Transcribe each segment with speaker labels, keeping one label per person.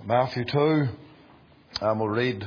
Speaker 1: Matthew 2, and we'll read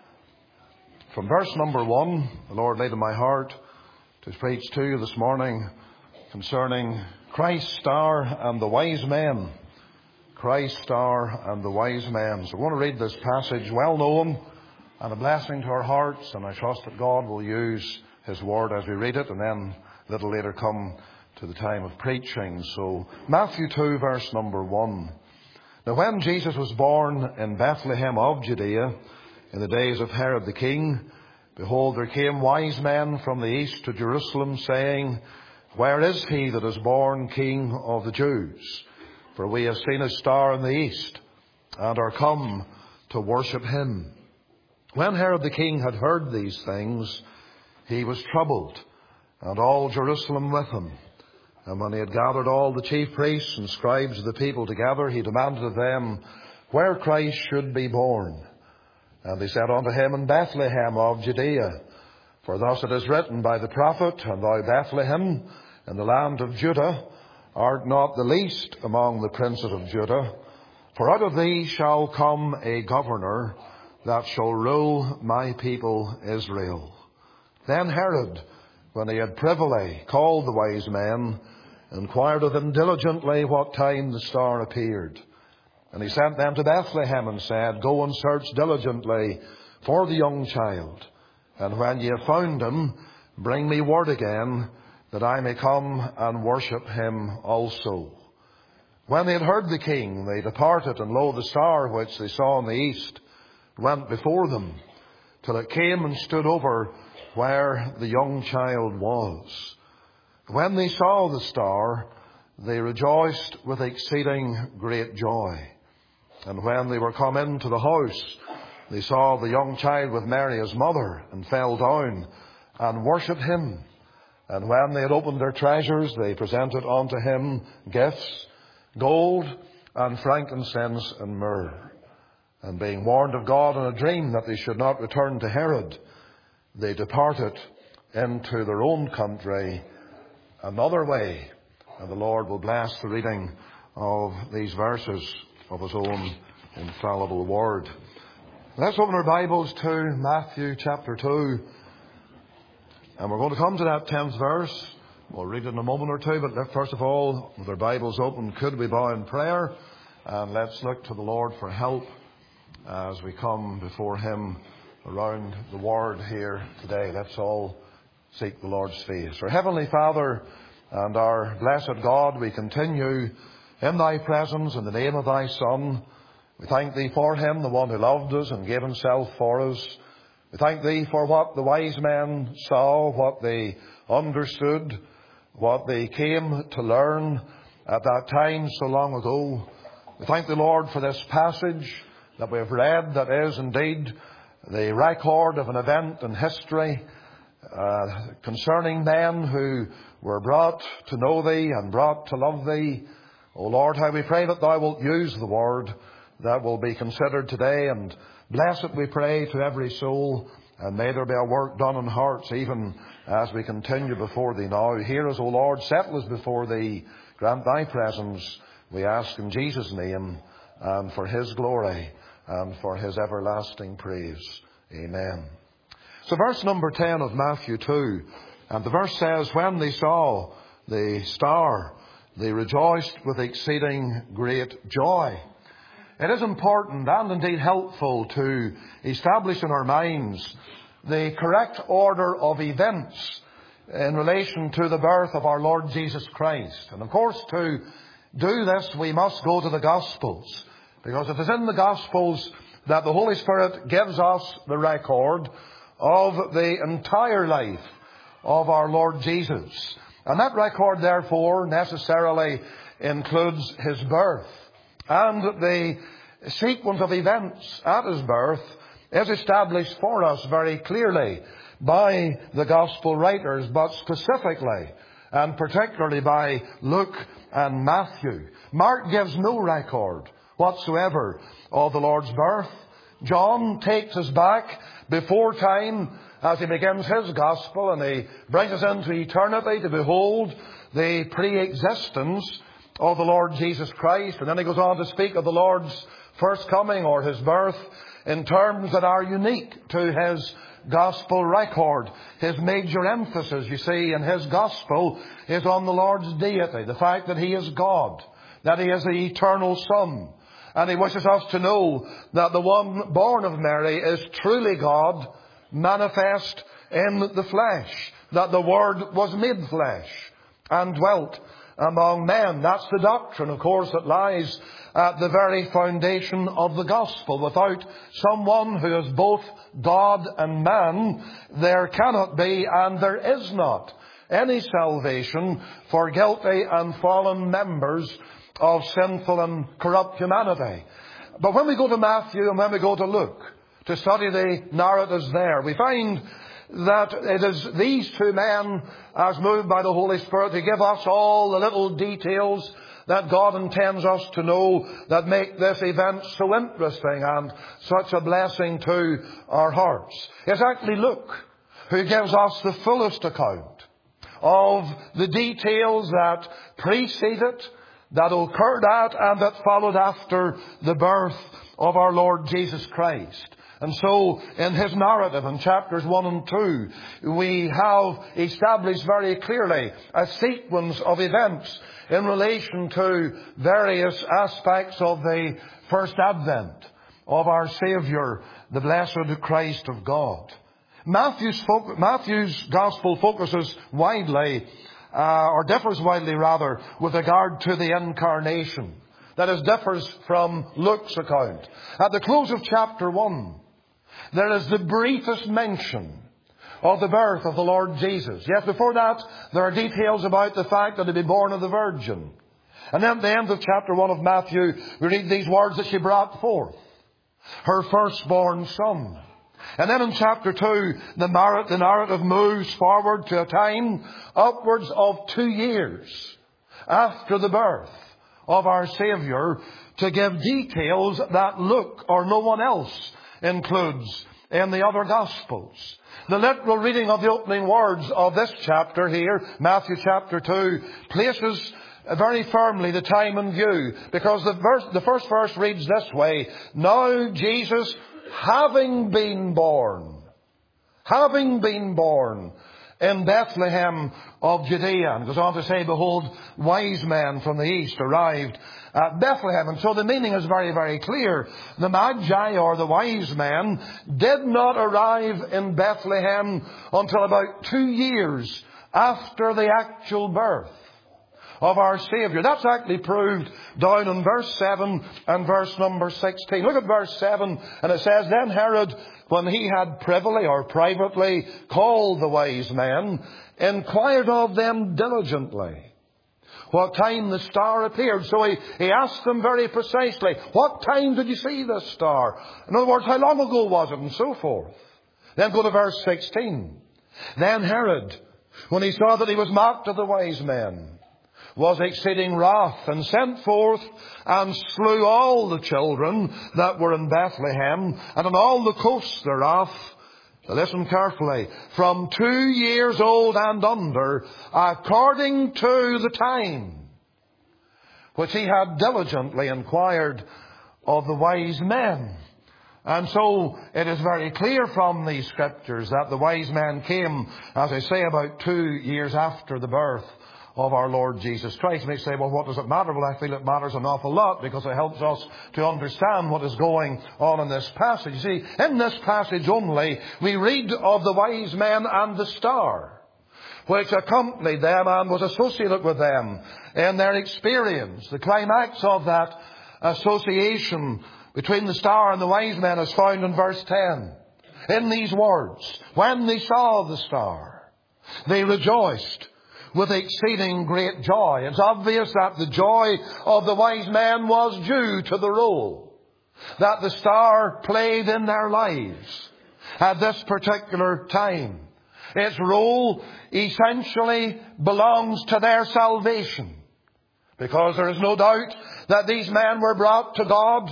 Speaker 1: from verse number 1. The Lord laid in my heart to preach to you this morning concerning Christ's star and the wise men. Christ's star and the wise men. So I want to read this passage, well known and a blessing to our hearts, and I trust that God will use His word as we read it, and then a little later come to the time of preaching. So Matthew 2, verse number 1. Now when Jesus was born in Bethlehem of Judea, in the days of Herod the king, behold, there came wise men from the east to Jerusalem, saying, Where is he that is born King of the Jews? For we have seen his star in the east, and are come to worship him. When Herod the king had heard these things, he was troubled, and all Jerusalem with him. And when he had gathered all the chief priests and scribes of the people together, he demanded of them where Christ should be born. And they said unto him, In Bethlehem of Judea. For thus it is written by the prophet, And thou, Bethlehem, in the land of Judah, art not the least among the princes of Judah. For out of thee shall come a governor that shall rule my people Israel. Then Herod, when he had privily called the wise men, inquired of them diligently what time the star appeared. And he sent them to Bethlehem and said, Go and search diligently for the young child. And when ye have found him, bring me word again, that I may come and worship him also. When they had heard the king, they departed, and lo, the star which they saw in the east went before them, till it came and stood over where the young child was. When they saw the star, they rejoiced with exceeding great joy. And when they were come into the house, they saw the young child with Mary his mother, and fell down and worshipped him. And when they had opened their treasures, they presented unto him gifts, gold and frankincense and myrrh. And being warned of God in a dream that they should not return to Herod, they departed into their own country another way. And the Lord will bless the reading of these verses of His own infallible word. Let's open our Bibles to Matthew chapter 2. And we're going to come to that 10th verse. We'll read it in a moment or two, but first of all, with our Bibles open, could we bow in prayer? And let's look to the Lord for help as we come before Him around the Word here today. Let's all seek the Lord's face. Our Heavenly Father and our blessed God, we continue in Thy presence in the name of Thy Son. We thank Thee for Him, the one who loved us and gave Himself for us. We thank Thee for what the wise men saw, what they understood, what they came to learn at that time so long ago. We thank Thee, Lord, for this passage that we have read, that is indeed the record of an event in history concerning men who were brought to know Thee and brought to love Thee. O Lord, how we pray that Thou wilt use the word that will be considered today, and bless it, we pray, to every soul, and may there be a work done in hearts even as we continue before Thee now. Hear us, O Lord, settle us before Thee, grant Thy presence, we ask in Jesus' name, and for His glory and for His everlasting praise. Amen. So verse number 10 of Matthew 2, and the verse says, When they saw the star, they rejoiced with exceeding great joy. It is important and indeed helpful to establish in our minds the correct order of events in relation to the birth of our Lord Jesus Christ. And of course, to do this, we must go to the Gospels, because it is in the Gospels that the Holy Spirit gives us the record of the entire life of our Lord Jesus. And that record, therefore, necessarily includes His birth. And the sequence of events at His birth is established for us very clearly by the Gospel writers, but specifically and particularly by Luke and Matthew. Mark gives no record whatsoever of the Lord's birth. John takes us back before time as he begins his gospel, and he brings us into eternity to behold the pre-existence of the Lord Jesus Christ. And then he goes on to speak of the Lord's first coming or His birth in terms that are unique to His Gospel record. His major emphasis, you see, in His Gospel is on the Lord's deity, the fact that He is God, that He is the eternal Son. And He wishes us to know that the one born of Mary is truly God, manifest in the flesh, that the Word was made flesh and dwelt among men. That's the doctrine, of course, that lies at the very foundation of the gospel. Without someone who is both God and man, there cannot be and there is not any salvation for guilty and fallen members of sinful and corrupt humanity. But when we go to Matthew and when we go to Luke to study the narratives there, we find that it is these two men, as moved by the Holy Spirit, to give us all the little details that God intends us to know that make this event so interesting and such a blessing to our hearts. It's actually Luke who gives us the fullest account of the details that preceded, that occurred at, and that followed after the birth of our Lord Jesus Christ. And so, in his narrative in chapters 1 and 2, we have established very clearly a sequence of events in relation to various aspects of the first advent of our Saviour, the blessed Christ of God. Matthew's Gospel focuses widely, or differs widely rather, with regard to the incarnation. That is, differs from Luke's account. At the close of chapter 1, there is the briefest mention of the birth of the Lord Jesus. Yes, before that, there are details about the fact that He'd be born of the Virgin. And then at the end of chapter 1 of Matthew, we read these words, that she brought forth her firstborn son. And then in chapter 2, the narrative moves forward to a time upwards of 2 years after the birth of our Saviour, to give details that Luke or no one else includes in the other Gospels. The literal reading of the opening words of this chapter here, Matthew chapter 2, places very firmly the time in view, because the first verse reads this way: Now Jesus, having been born in Bethlehem of Judea. And goes on to say, behold, wise men from the east arrived at Bethlehem. And so the meaning is very, very clear. The Magi, or the wise men, did not arrive in Bethlehem until about 2 years after the actual birth of our Saviour. That's actually proved down in verse 7 and verse number 16. Look at verse 7, and it says, Then Herod, when he had privily or privately called the wise men, inquired of them diligently what time the star appeared. So he asked them very precisely, what time did you see this star? In other words, how long ago was it? And so forth. Then go to verse 16. Then Herod, when he saw that he was mocked of the wise men, was exceeding wrath, and sent forth and slew all the children that were in Bethlehem and on all the coasts thereof. Listen carefully. From 2 years old and under, according to the time which he had diligently inquired of the wise men. And so it is very clear from these scriptures that the wise men came, as I say, about 2 years after the birth of our Lord Jesus Christ. You may say, well, what does it matter? Well, I feel it matters an awful lot, because it helps us to understand what is going on in this passage. You see, in this passage only, we read of the wise men and the star, which accompanied them and was associated with them in their experience. The climax of that association between the star and the wise men is found in verse 10. In these words, when they saw the star, they rejoiced with exceeding great joy. It's obvious that the joy of the wise men was due to the role that the star played in their lives at this particular time. Its role essentially belongs to their salvation, because there is no doubt that these men were brought to God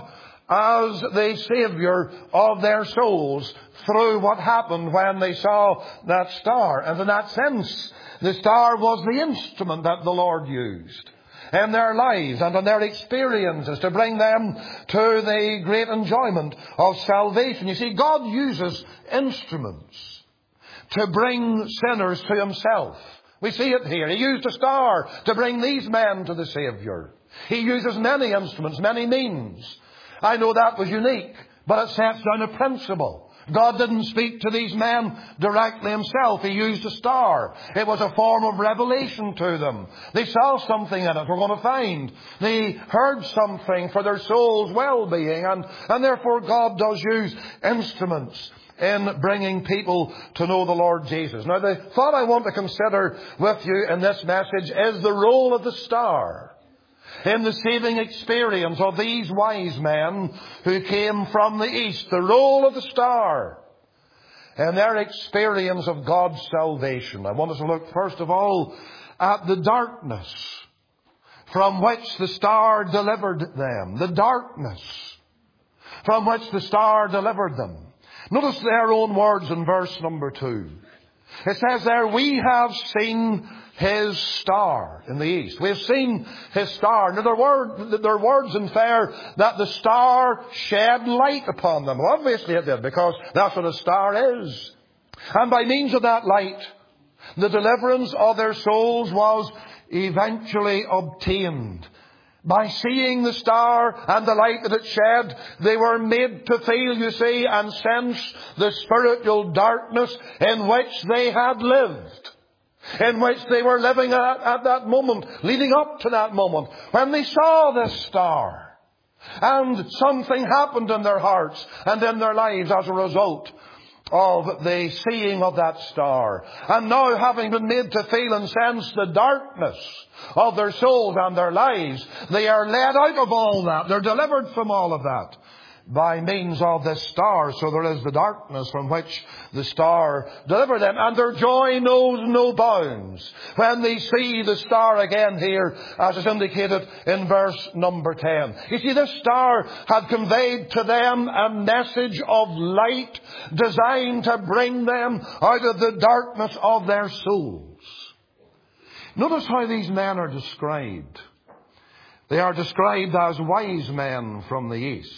Speaker 1: as the Saviour of their souls through what happened when they saw that star. And in that sense, the star was the instrument that the Lord used in their lives and in their experiences to bring them to the great enjoyment of salvation. You see, God uses instruments to bring sinners to Himself. We see it here. He used a star to bring these men to the Saviour. He uses many instruments, many means. I know that was unique, but it sets down a principle. God didn't speak to these men directly Himself. He used a star. It was a form of revelation to them. They saw something in it, we're going to find. They heard something for their soul's well-being, and therefore God does use instruments in bringing people to know the Lord Jesus. Now, the thought I want to consider with you in this message is the role of the star in the saving experience of these wise men who came from the east. The role of the star in their experience of God's salvation. I want us to look first of all at the darkness from which the star delivered them. The darkness from which the star delivered them. Notice their own words in verse number 2. It says there, we have seen His star in the east. We have seen His star. Now, their words infer that the star shed light upon them. Well, obviously it did, because that's what a star is. And by means of that light, the deliverance of their souls was eventually obtained. By seeing the star and the light that it shed, they were made to feel, you see, and sense the spiritual darkness in which they had lived. In which they were living at that moment, leading up to that moment, when they saw this star. And something happened in their hearts and in their lives as a result of the seeing of that star. And now, having been made to feel and sense the darkness of their souls and their lives, they are led out of all that. They're delivered from all of that by means of this star. So there is the darkness from which the star delivered them. And their joy knows no bounds when they see the star again here, as is indicated in verse number 10. You see, this star had conveyed to them a message of light designed to bring them out of the darkness of their souls. Notice how these men are described. They are described as wise men from the east.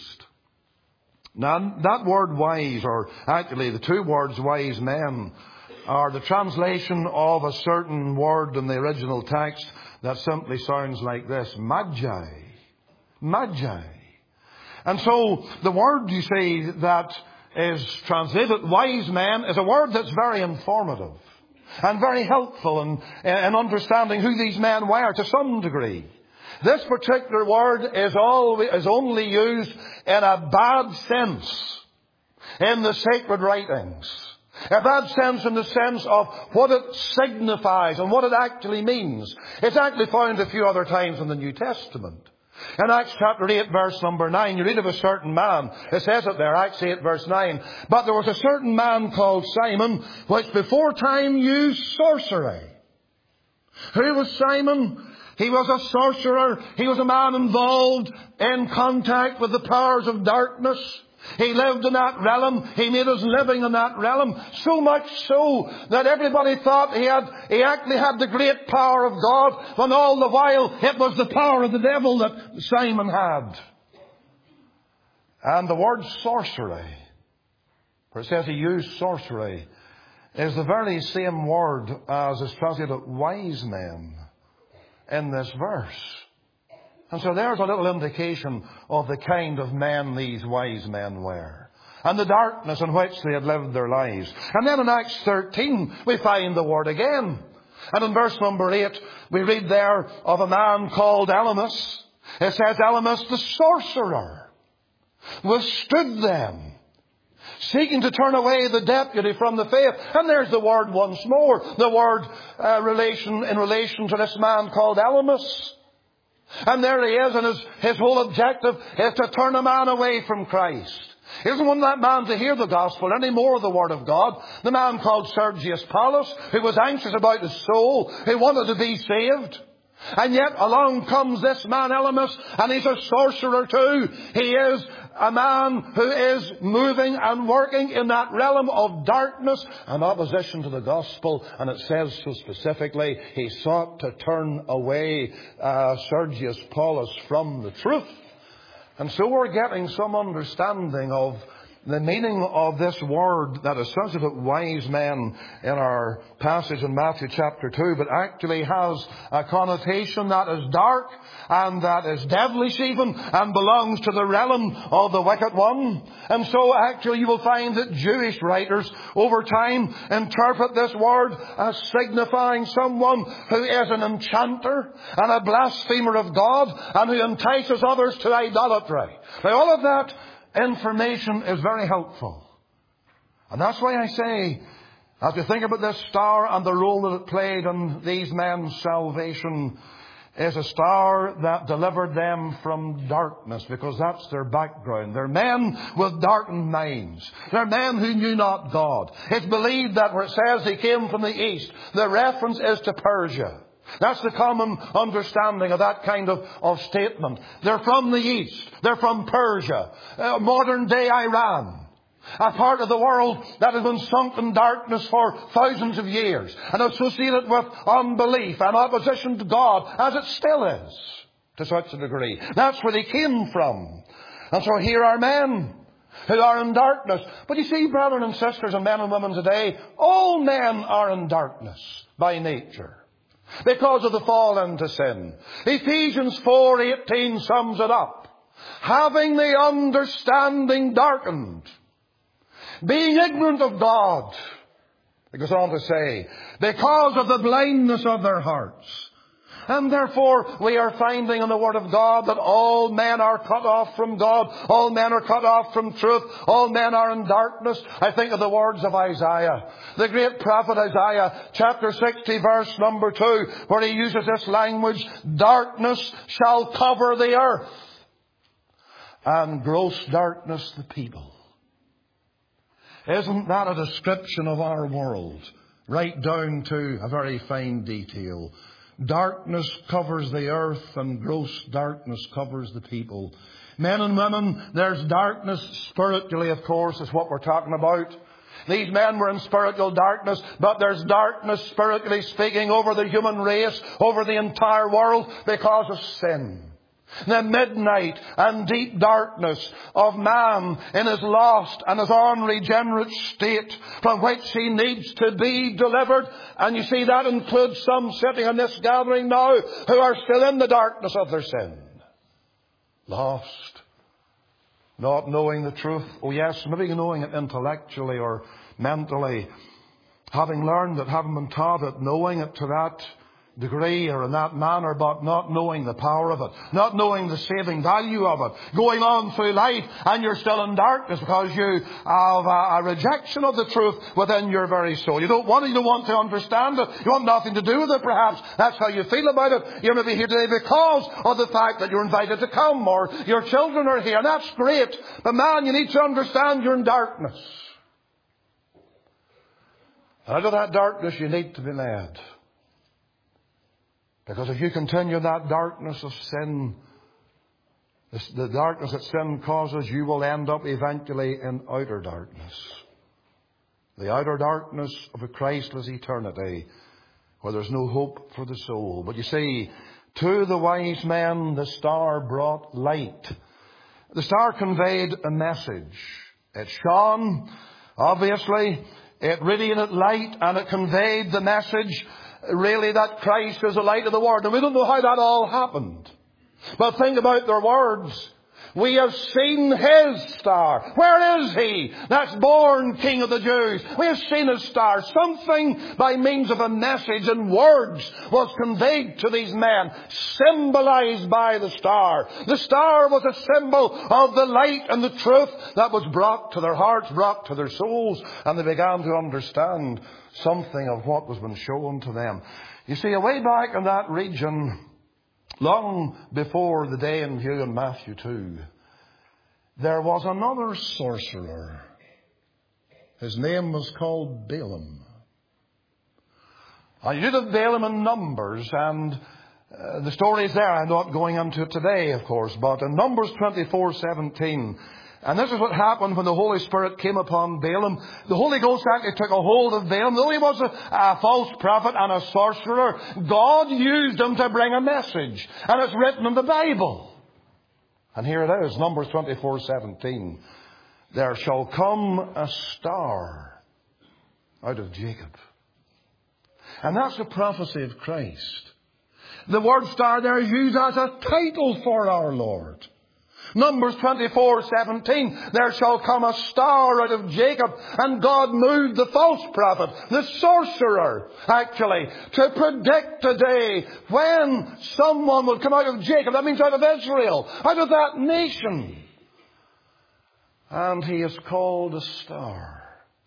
Speaker 1: Now, that word wise, or actually the two words wise men, are the translation of a certain word in the original text that simply sounds like this: magi. Magi. And so the word, you see, that is translated wise men is a word that's very informative and very helpful in understanding who these men were to some degree. This particular word is only used in a bad sense in the sacred writings. A bad sense in the sense of what it signifies and what it actually means. It's actually found a few other times in the New Testament. In Acts chapter 8 verse number 9, you read of a certain man. It says it there, Acts 8 verse 9. But there was a certain man called Simon, which before time used sorcery. Who was Simon? He was a sorcerer. He was a man involved in contact with the powers of darkness. He lived in that realm. He made his living in that realm. So much so that everybody thought he actually had the great power of God, when all the while it was the power of the devil that Simon had. And the word sorcery, where it says he used sorcery, is the very same word as is translated wise men in this verse. And so there's a little indication of the kind of men these wise men were, and the darkness in which they had lived their lives. And then in Acts 13 we find the word again. And in verse number 8 we read there of a man called Elymas. It says Elymas the sorcerer withstood them, seeking to turn away the deputy from the faith. And there's the word once more. The word in relation to this man called Elymas. And there he is, and his whole objective is to turn a man away from Christ. He doesn't want that man to hear the gospel any more of the word of God. The man called Sergius Paulus, who was anxious about his soul, who wanted to be saved. And yet along comes this man Elymas, and he's a sorcerer too. He is a man who is moving and working in that realm of darkness and opposition to the gospel. And it says so specifically, he sought to turn away Sergius Paulus from the truth. And so we're getting some understanding of the meaning of this word that is associated with wise men in our passage in Matthew chapter 2, but actually has a connotation that is dark and that is devilish even, and belongs to the realm of the wicked one. And so actually you will find that Jewish writers over time interpret this word as signifying someone who is an enchanter and a blasphemer of God and who entices others to idolatry. Now all of that information is very helpful. And that's why I say, as you think about this star and the role that it played in these men's salvation, is a star that delivered them from darkness, because that's their background. They're men with darkened minds. They're men who knew not God. It's believed that where it says he came from the east, the reference is to Persia. That's the common understanding of that kind of statement. They're from the east. They're from Persia, modern day Iran. A part of the world that has been sunk in darkness for thousands of years and associated with unbelief and opposition to God, as it still is, to such a degree. That's where they came from. And so here are men who are in darkness. But you see, brethren and sisters and men and women today, all men are in darkness by nature, because of the fall into sin. Ephesians 4:18 sums it up. Having the understanding darkened, being ignorant of God. It goes on to say, because of the blindness of their hearts. And therefore we are finding in the Word of God that all men are cut off from God. All men are cut off from truth. All men are in darkness. I think of the words of Isaiah, the great prophet Isaiah, chapter 60, verse number 2, where he uses this language, darkness shall cover the earth, and gross darkness the people. Isn't that a description of our world, right down to a very fine detail? Darkness covers the earth and gross darkness covers the people. Men and women, there's darkness spiritually, of course, is what we're talking about. These men were in spiritual darkness, but there's darkness spiritually speaking over the human race, over the entire world, because of sin. The midnight and deep darkness of man in his lost and his unregenerate state, from which he needs to be delivered. And you see, that includes some sitting in this gathering now who are still in the darkness of their sin. Lost. Not knowing the truth. Oh yes, maybe knowing it intellectually or mentally. Having learned it, having been taught it, knowing it to that degree or in that manner, but not knowing the power of it, not knowing the saving value of it, going on through life and you're still in darkness because you have a rejection of the truth within your very soul. You don't want to understand it. You want nothing to do with it, perhaps. That's how you feel about it. You're maybe here today because of the fact that you're invited to come, or your children are here, and that's great. But man, you need to understand you're in darkness. And out of that darkness you need to be led. Because if you continue that darkness of sin, the darkness that sin causes, you will end up eventually in outer darkness. The outer darkness of a Christless eternity, where there's no hope for the soul. But you see, to the wise men the star brought light. The star conveyed a message. It shone, obviously. It radiated light, and it conveyed the message, really, that Christ is the light of the world. And we don't know how that all happened. But think about their words. We have seen His star. Where is He? That's born King of the Jews. We have seen His star. Something by means of a message and words was conveyed to these men, symbolized by the star. The star was a symbol of the light and the truth that was brought to their hearts, brought to their souls, and they began to understand something of what was being shown to them. You see, away back in that region, long before the day in view in Matthew 2, there was another sorcerer. His name was called Balaam. And you did have Balaam in Numbers, and the story is there. I'm not going into it today, of course, but in Numbers 24:17, And this is what happened when the Holy Spirit came upon Balaam. The Holy Ghost actually took a hold of Balaam. Though he was a false prophet and a sorcerer, God used him to bring a message. And it's written in the Bible. And here it is, Numbers 24:17. There shall come a star out of Jacob. And that's a prophecy of Christ. The word star there is used as a title for our Lord. Numbers 24:17, there shall come a star out of Jacob. And God moved the false prophet, the sorcerer, actually, to predict today when someone will come out of Jacob. That means out of Israel, out of that nation. And he is called a star,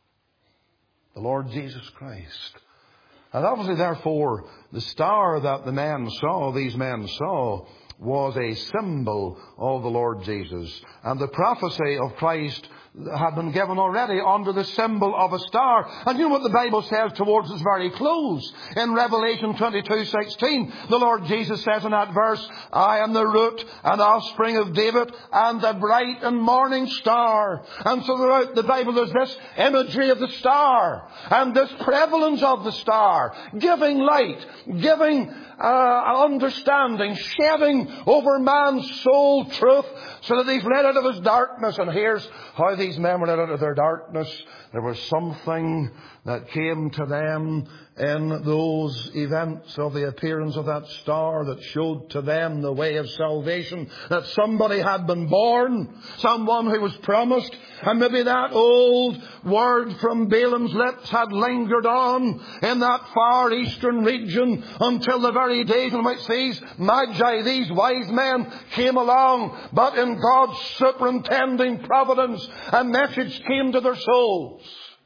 Speaker 1: the Lord Jesus Christ. And obviously, therefore, the star that these men saw, was a symbol of the Lord Jesus. And the prophecy of Christ had been given already under the symbol of a star. And you know what the Bible says towards its very close? In Revelation 22:16, the Lord Jesus says in that verse, I am the root and offspring of David and the bright and morning star. And so throughout the Bible there's this imagery of the star and this prevalence of the star, giving light, giving understanding, shedding over man's soul truth so that he's led out of his darkness. And here's how these men were led out of their darkness. There was something that came to them in those events of the appearance of that star that showed to them the way of salvation. That somebody had been born, someone who was promised, and maybe that old word from Balaam's lips had lingered on in that far eastern region until the very days in which these magi, these wise men came along. But in God's superintending providence, a message came to their souls.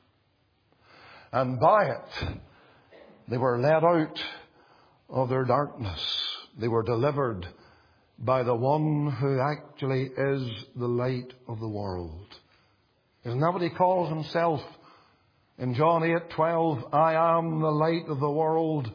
Speaker 1: And by it, they were led out of their darkness. They were delivered by the one who actually is the light of the world. Isn't that what he calls himself in John 8:12? I am the light of the world.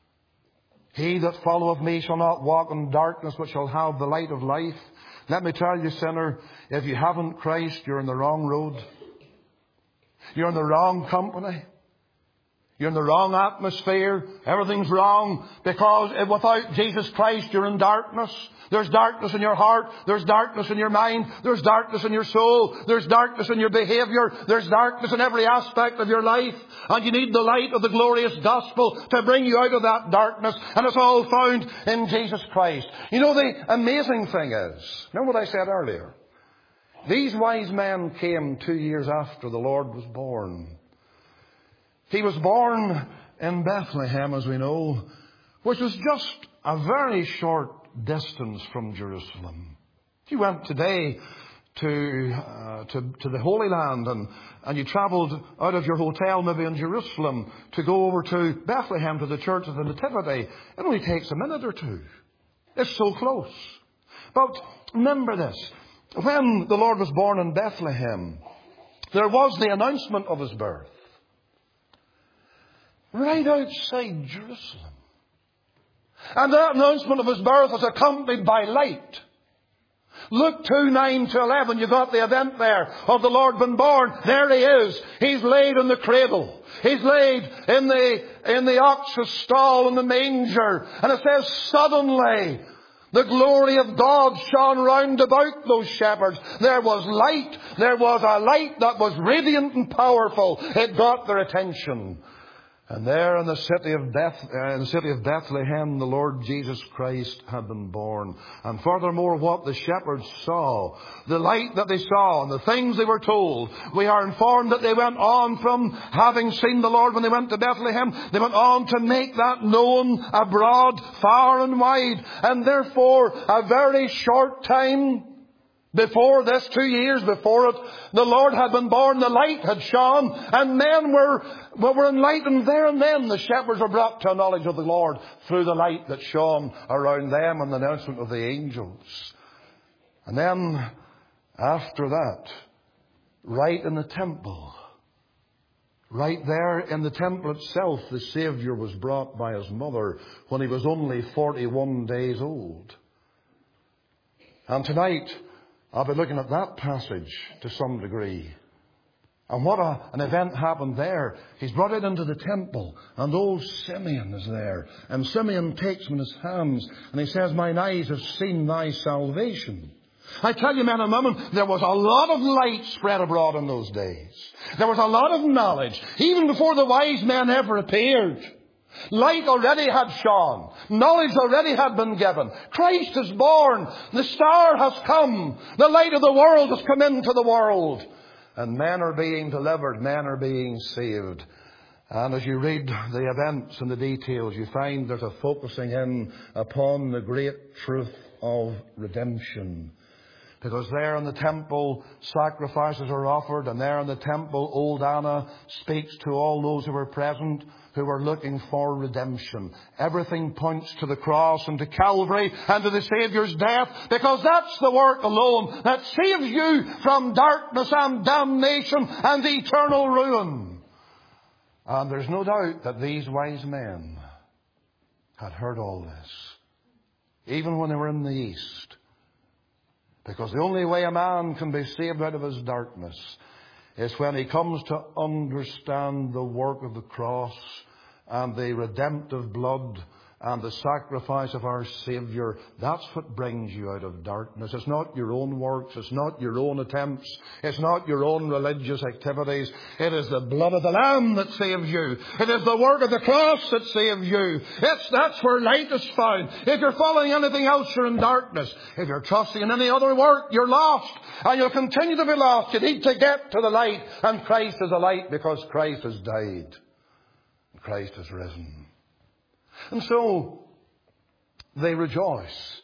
Speaker 1: He that followeth me shall not walk in darkness, but shall have the light of life. Let me tell you, sinner, if you haven't Christ, you're in the wrong road. You're in the wrong company. You're in the wrong atmosphere. Everything's wrong because without Jesus Christ, you're in darkness. There's darkness in your heart. There's darkness in your mind. There's darkness in your soul. There's darkness in your behavior. There's darkness in every aspect of your life. And you need the light of the glorious gospel to bring you out of that darkness. And it's all found in Jesus Christ. You know, the amazing thing is, remember what I said earlier? These wise men came 2 years after the Lord was born. He was born in Bethlehem, as we know, which was just a very short distance from Jerusalem. If you went today to the Holy Land and you travelled out of your hotel maybe in Jerusalem to go over to Bethlehem to the Church of the Nativity, it only takes a minute or two. It's so close. But remember this. When the Lord was born in Bethlehem, there was the announcement of his birth right outside Jerusalem. And that announcement of his birth was accompanied by light. Luke 2:9-11, you got the event there of the Lord being born. There he is. He's laid in the cradle. He's laid in the ox's stall in the manger. And it says, suddenly the glory of God shone round about those shepherds. There was light. There was a light that was radiant and powerful. It got their attention. And there in the city of Bethlehem, the Lord Jesus Christ had been born. And furthermore, what the shepherds saw, the light that they saw and the things they were told, we are informed that they went on from having seen the Lord when they went to Bethlehem. They went on to make that known abroad, far and wide. And therefore, a very short time before this, 2 years before it, the Lord had been born, the light had shone, and men were enlightened there and then. The shepherds were brought to a knowledge of the Lord through the light that shone around them and the announcement of the angels. And then, after that, right in the temple, right there in the temple itself, the Saviour was brought by his mother when he was only 41 days old. And tonight, I'll be looking at that passage to some degree. And what an event happened there. He's brought it into the temple, and old Simeon is there. And Simeon takes him in his hands, and he says, "Mine eyes have seen thy salvation." I tell you, men and women, there was a lot of light spread abroad in those days. There was a lot of knowledge, even before the wise men ever appeared. Light already had shone. Knowledge already had been given. Christ is born. The star has come. The light of the world has come into the world. And men are being delivered. Men are being saved. And as you read the events and the details, you find there's a focusing in upon the great truth of redemption. Because there in the temple, sacrifices are offered. And there in the temple, old Anna speaks to all those who were present, who were looking for redemption. Everything points to the cross and to Calvary and to the Saviour's death, because that's the work alone that saves you from darkness and damnation and eternal ruin. And there's no doubt that these wise men had heard all this, even when they were in the East. Because the only way a man can be saved out of his darkness is when he comes to understand the work of the cross and the redemptive blood and the sacrifice of our Saviour. That's what brings you out of darkness. It's not your own works. It's not your own attempts. It's not your own religious activities. It is the blood of the Lamb that saves you. It is the work of the cross that saves you. That's where light is found. If you're following anything else, you're in darkness. If you're trusting in any other work, you're lost. And you'll continue to be lost. You need to get to the light. And Christ is the light, because Christ has died. Christ has risen. And so they rejoice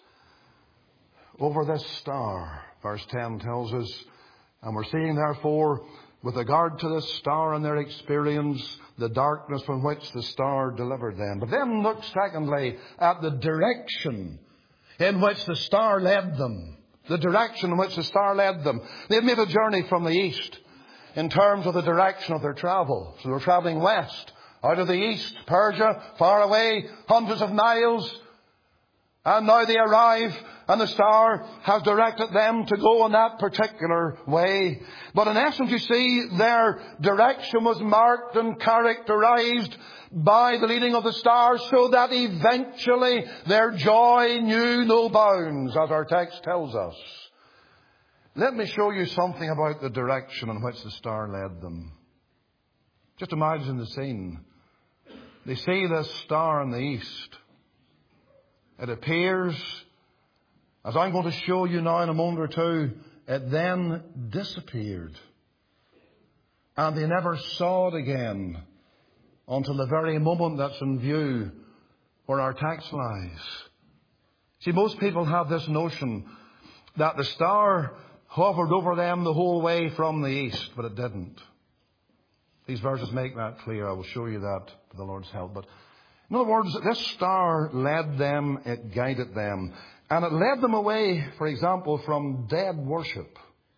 Speaker 1: over this star. Verse 10 tells us, and we're seeing therefore, with regard to this star and their experience, the darkness from which the star delivered them. But then look secondly at the direction in which the star led them. The direction in which the star led them. They had made a journey from the east in terms of the direction of their travel. So they were traveling west. Out of the east, Persia, far away, hundreds of miles. And now they arrive, and the star has directed them to go in that particular way. But in essence, you see, their direction was marked and characterized by the leading of the star, so that eventually their joy knew no bounds, as our text tells us. Let me show you something about the direction in which the star led them. Just imagine the scene. They see this star in the east. It appears, as I'm going to show you now in a moment or two, it then disappeared. And they never saw it again until the very moment that's in view where our text lies. See, most people have this notion that the star hovered over them the whole way from the east, but it didn't. These verses make that clear. I will show you that with the Lord's help. But in other words, this star led them, it guided them. And it led them away, for example, from dead worship.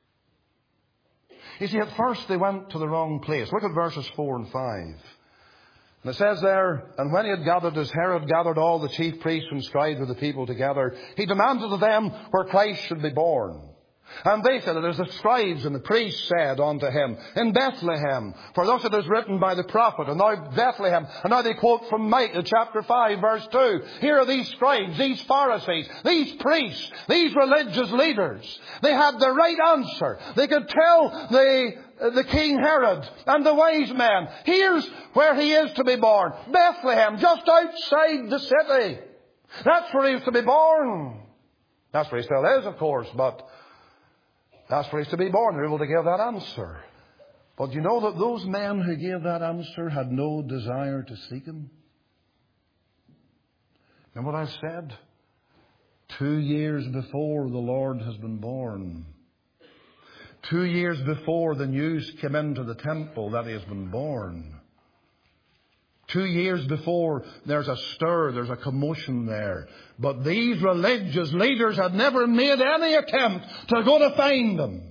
Speaker 1: You see, at first they went to the wrong place. Look at verses 4 and 5. And it says there, and when he had gathered, as Herod gathered all the chief priests and scribes of the people together, he demanded of them where Christ should be born. And they said, as the scribes and the priests said unto him, in Bethlehem, for thus it is written by the prophet, and now Bethlehem. And now they quote from Micah chapter 5 verse 2. Here are these scribes, these Pharisees, these priests, these religious leaders. They had the right answer. They could tell the King Herod and the wise men, here's where he is to be born. Bethlehem, just outside the city. That's where he is to be born. That's where he still is, of course, but that's where he's to be born. They're able to give that answer. But you know that those men who gave that answer had no desire to seek him? And what I've said? 2 years before the Lord has been born. 2 years before the news came into the temple that he has been born. 2 years before, there's a stir, there's a commotion there. But these religious leaders had never made any attempt to go to find them.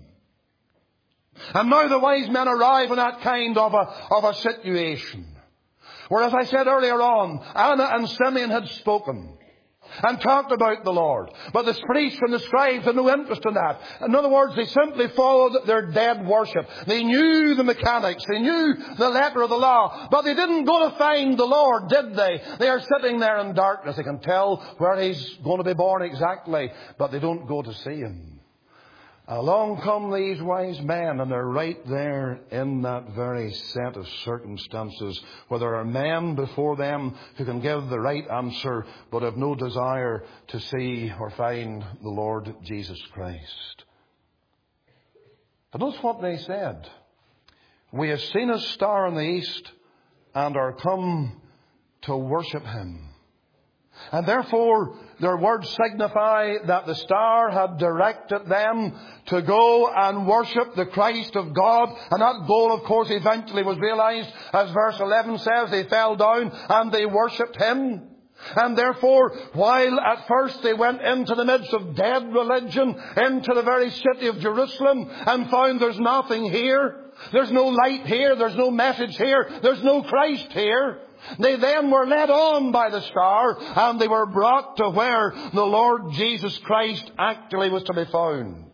Speaker 1: And now the wise men arrive in that kind of a situation. Where, as I said earlier on, Anna and Simeon had spoken. and talked about the Lord. But the priests and the scribes had no interest in that. In other words, they simply followed their dead worship. They knew the mechanics. They knew the letter of the law. But they didn't go to find the Lord, did they? They are sitting there in darkness. They can tell where He's going to be born exactly, but they don't go to see Him. Along come these wise men, and they're right there in that very set of circumstances where there are men before them who can give the right answer but have no desire to see or find the Lord Jesus Christ. But notice what they said. We have seen a star in the east and are come to worship Him. And therefore, their words signify that the star had directed them to go and worship the Christ of God. And that goal, of course, eventually was realized. As verse 11 says, they fell down and they worshipped Him. And therefore, while at first they went into the midst of dead religion, into the very city of Jerusalem, and found there's nothing here, there's no light here, there's no message here, there's no Christ here, they then were led on by the star, and they were brought to where the Lord Jesus Christ actually was to be found.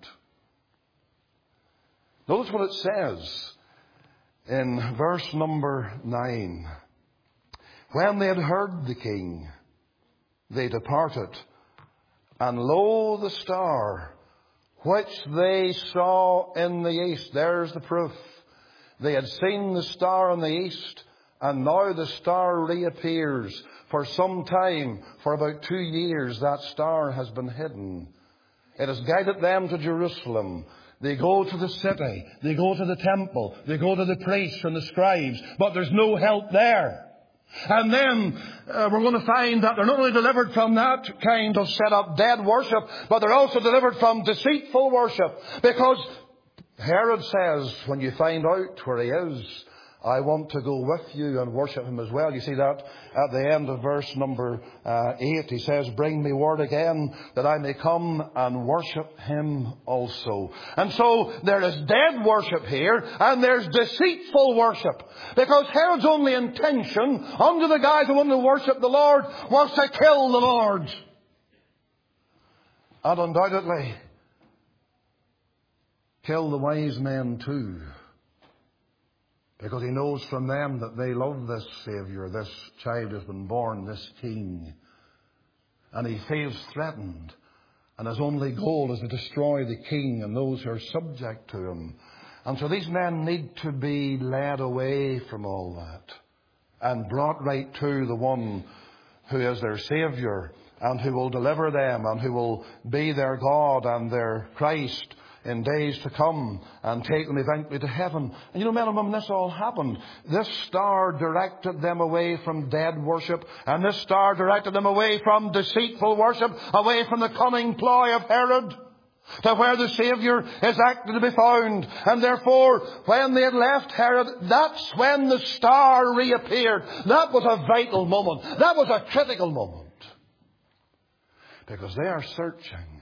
Speaker 1: Notice what it says in verse number 9. When they had heard the king, they departed, and lo, the star which they saw in the east. There's the proof. They had seen the star in the east, and now the star reappears. For some time, for about 2 years, that star has been hidden. It has guided them to Jerusalem. They go to the city. They go to the temple. They go to the priests and the scribes. But there's no help there. And then we're going to find that they're not only delivered from that kind of set up dead worship, but they're also delivered from deceitful worship. Because Herod says, when you find out where he is, I want to go with you and worship him as well. You see that at the end of verse number 8. He says, bring me word again that I may come and worship him also. And so there is dead worship here, and there's deceitful worship. Because Herod's only intention, under the guise of wanting to worship the Lord, was to kill the Lord. And undoubtedly, kill the wise men too. Because he knows from them that they love this Saviour, this child has been born, this King. And he feels threatened. And his only goal is to destroy the King and those who are subject to him. And so these men need to be led away from all that and brought right to the one who is their Saviour and who will deliver them and who will be their God and their Christ in days to come and take them eventually to heaven. And you know, men and women, this all happened. This star directed them away from dead worship, and this star directed them away from deceitful worship, away from the cunning ploy of Herod, to where the Saviour is actually to be found. And therefore, when they had left Herod, that's when the star reappeared. That was a vital moment. That was a critical moment. Because they are searching.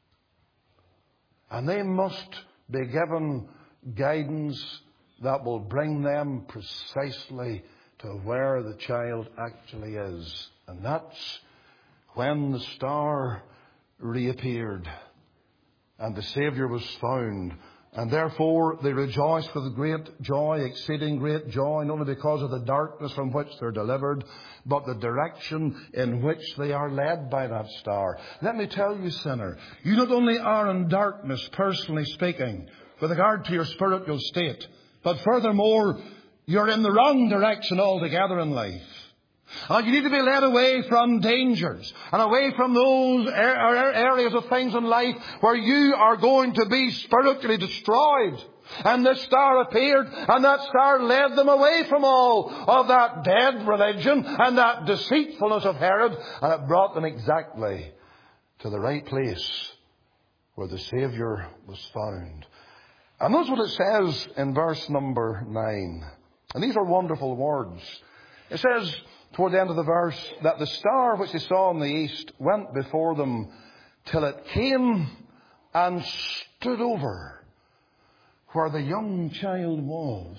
Speaker 1: And they must be given guidance that will bring them precisely to where the child actually is. And that's when the star reappeared and the Saviour was found. And therefore they rejoiced with great joy, exceeding great joy, not only because of the darkness from which they're delivered, but the direction in which they are led by that star. Let me tell you, sinner, you not only are in darkness, personally speaking, with regard to your spiritual state, but furthermore, you're in the wrong direction altogether in life. And you need to be led away from dangers and away from those areas of things in life where you are going to be spiritually destroyed. And this star appeared, and that star led them away from all of that dead religion and that deceitfulness of Herod, and it brought them exactly to the right place where the Saviour was found. And that's what it says in verse number 9. And these are wonderful words. It says toward the end of the verse that the star which they saw in the east went before them till it came and stood over where the young child was.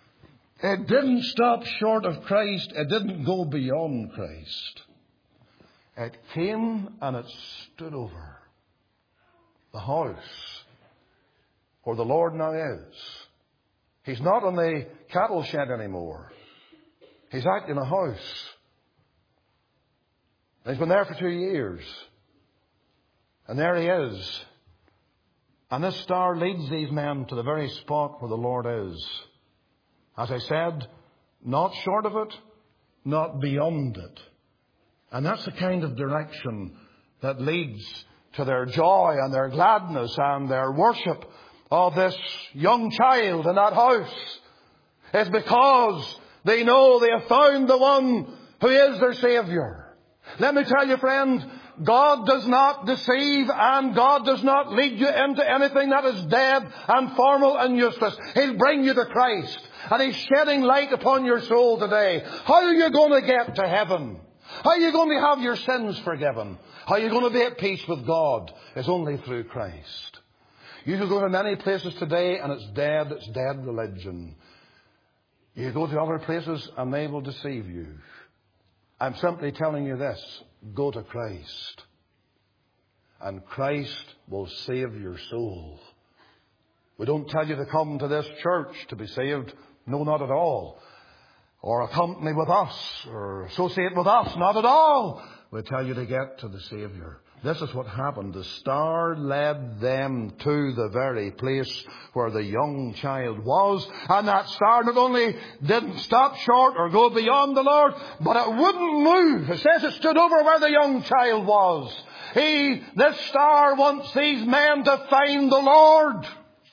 Speaker 1: It didn't stop short of Christ. It didn't go beyond Christ. It came and it stood over the house where the Lord now is. He's not in the cattle shed anymore. He's out in a house. And he's been there for 2 years. And there he is. And this star leads these men to the very spot where the Lord is. As I said, not short of it, not beyond it. And that's the kind of direction that leads to their joy and their gladness and their worship of this young child in that house. It's because they know they have found the one who is their Saviour. Let me tell you, friend, God does not deceive and God does not lead you into anything that is dead and formal and useless. He'll bring you to Christ. And He's shedding light upon your soul today. How are you going to get to heaven? How are you going to have your sins forgiven? How are you going to be at peace with God? It's only through Christ. You can go to many places today and it's dead religion. You go to other places and they will deceive you. I'm simply telling you this. Go to Christ. And Christ will save your soul. We don't tell you to come to this church to be saved. No, not at all. Or accompany with us, or associate with us. Not at all. We tell you to get to the Saviour. This is what happened. The star led them to the very place where the young child was. And that star not only didn't stop short or go beyond the Lord, but it wouldn't move. It says it stood over where the young child was. This star wants these men to find the Lord.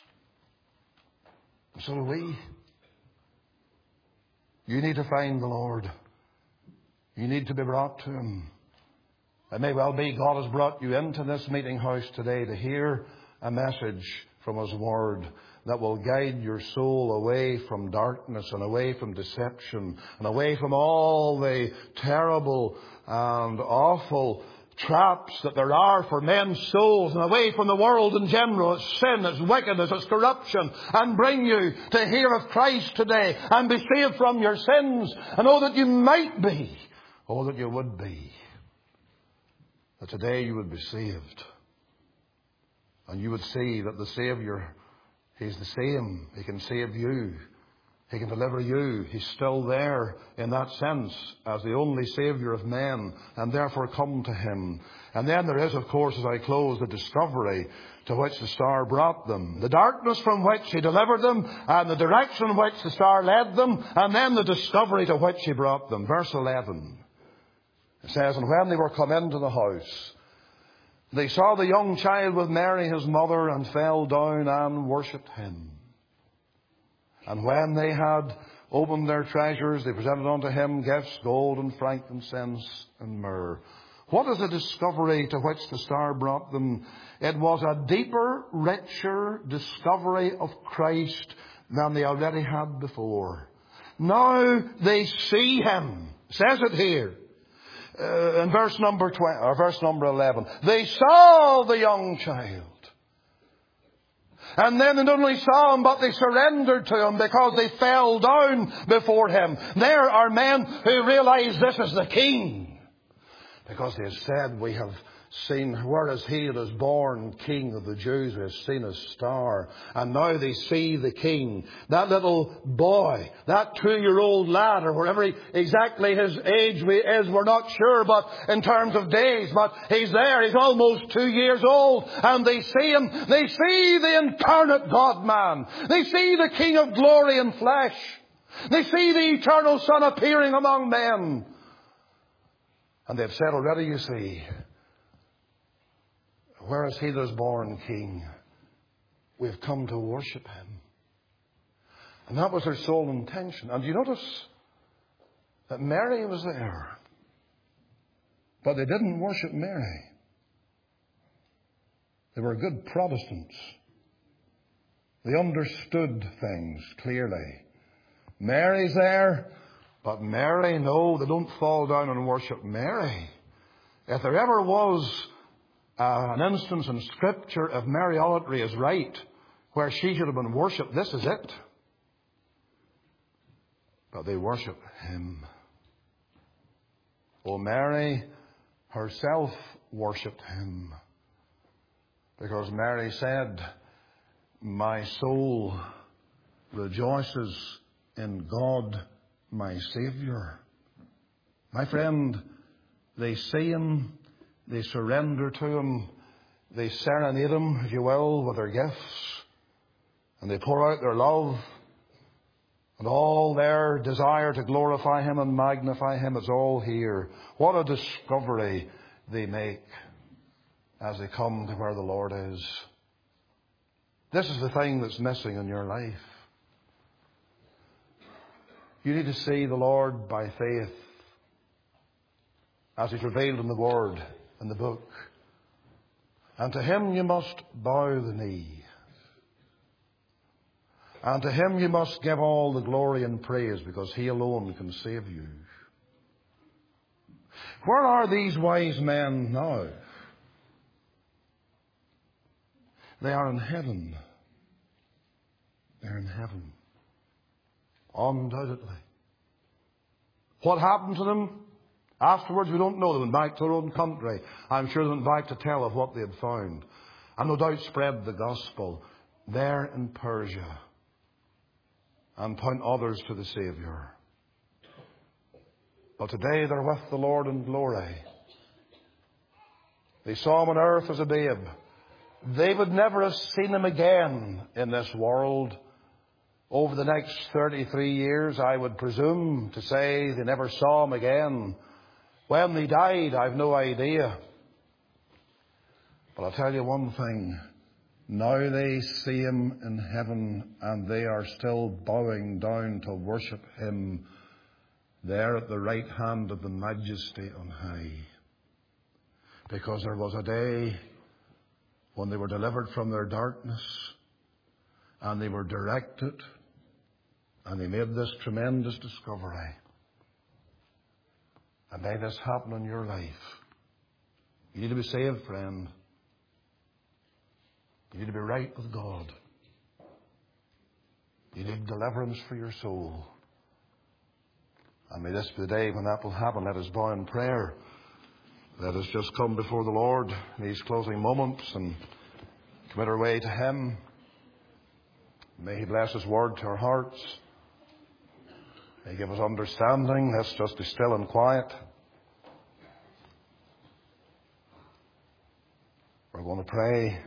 Speaker 1: So do we. You need to find the Lord. You need to be brought to Him. It may well be God has brought you into this meeting house today to hear a message from His Word that will guide your soul away from darkness and away from deception and away from all the terrible and awful traps that there are for men's souls and away from the world in general, its sin, its wickedness, its corruption, and bring you to hear of Christ today and be saved from your sins and oh that you might be, oh that you would be, that today you would be saved and you would see that the Saviour, He's the same. He can save you. He can deliver you. He's still there in that sense as the only Saviour of men, and therefore come to Him. And then there is, of course, as I close, the discovery to which the star brought them. The darkness from which He delivered them, and the direction in which the star led them, and then the discovery to which He brought them. Verse 11. It says, and when they were come into the house, they saw the young child with Mary his mother, and fell down and worshipped Him. And when they had opened their treasures, they presented unto Him gifts, gold and frankincense and myrrh. What is the discovery to which the star brought them? It was a deeper, richer discovery of Christ than they already had before. Now they see Him. It says it here. In verse number 20, or verse number 11. They saw the young child. And then they not only saw Him, but they surrendered to Him because they fell down before Him. There are men who realize this is the King. Because they have said, we have seen, where is He that is born King of the Jews? We have seen His star. And now they see the King. That little boy, that 2-year-old lad, or wherever exactly his age is, we're not sure, but in terms of days, but he's there. He's almost 2 years old. And they see Him. They see the incarnate God-man. They see the King of glory in flesh. They see the eternal Son appearing among men. And they've said already, you see, where is He that is born King? We've come to worship Him. And that was their sole intention. And you notice that Mary was there. But they didn't worship Mary. They were good Protestants. They understood things clearly. Mary's there, but Mary, no, they don't fall down and worship Mary. If there ever was an instance in Scripture, if Mariolatry is right, where she should have been worshipped, this is it. But they worship Him. O Mary, herself worshipped him. Because Mary said, my soul rejoices in God, my Saviour. My friend, they see him, they surrender to him, they serenade him, if you will, with their gifts, and they pour out their love, and all their desire to glorify him and magnify him is all here. What a discovery they make as they come to where the Lord is. This is the thing that's missing in your life. You need to see the Lord by faith as he's revealed in the Word, in the book. And to him you must bow the knee. And to him you must give all the glory and praise, because he alone can save you. Where are these wise men now? They are in heaven. They're in heaven. Undoubtedly. What happened to them afterwards, we don't know. They went back to their own country. I'm sure they went back to tell of what they had found. And no doubt spread the gospel there in Persia and point others to the Saviour. But today they're with the Lord in glory. They saw him on earth as a babe. They would never have seen him again in this world. Over the next 33 years, I would presume to say they never saw him again. When he died, I've no idea. But I'll tell you one thing. Now they see him in heaven, and they are still bowing down to worship him there at the right hand of the Majesty on high. Because there was a day when they were delivered from their darkness, and they were directed, and they made this tremendous discovery. And may this happen in your life. You need to be saved, friend. You need to be right with God. You need deliverance for your soul. And may this be the day when that will happen. Let us bow in prayer. Let us just come before the Lord in these closing moments and commit our way to him. May he bless his word to our hearts. May he give us understanding. Let's just be still and quiet. We're going to pray.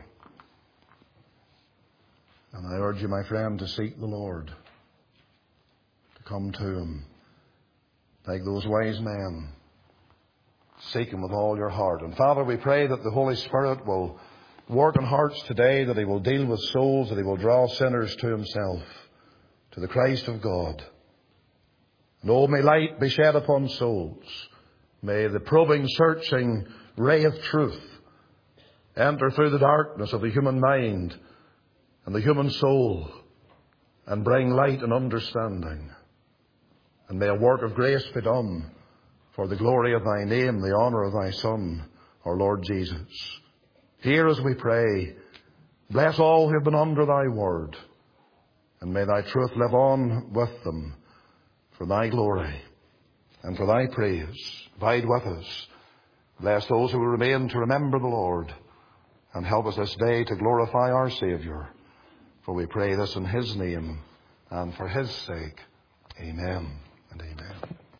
Speaker 1: And I urge you, my friend, to seek the Lord, to come to him like those wise men. Seek him with all your heart. And Father, we pray that the Holy Spirit will work in hearts today, that he will deal with souls, that he will draw sinners to himself, to the Christ of God. And oh, may light be shed upon souls. May the probing, searching ray of truth enter through the darkness of the human mind and the human soul and bring light and understanding. And may a work of grace be done for the glory of thy name, the honour of thy Son, our Lord Jesus. Hear as we pray. Bless all who have been under thy word, and may thy truth live on with them for thy glory and for thy praise. Abide with us. Bless those who will remain to remember the Lord, and help us this day to glorify our Saviour. For we pray this in his name and for his sake. Amen and amen.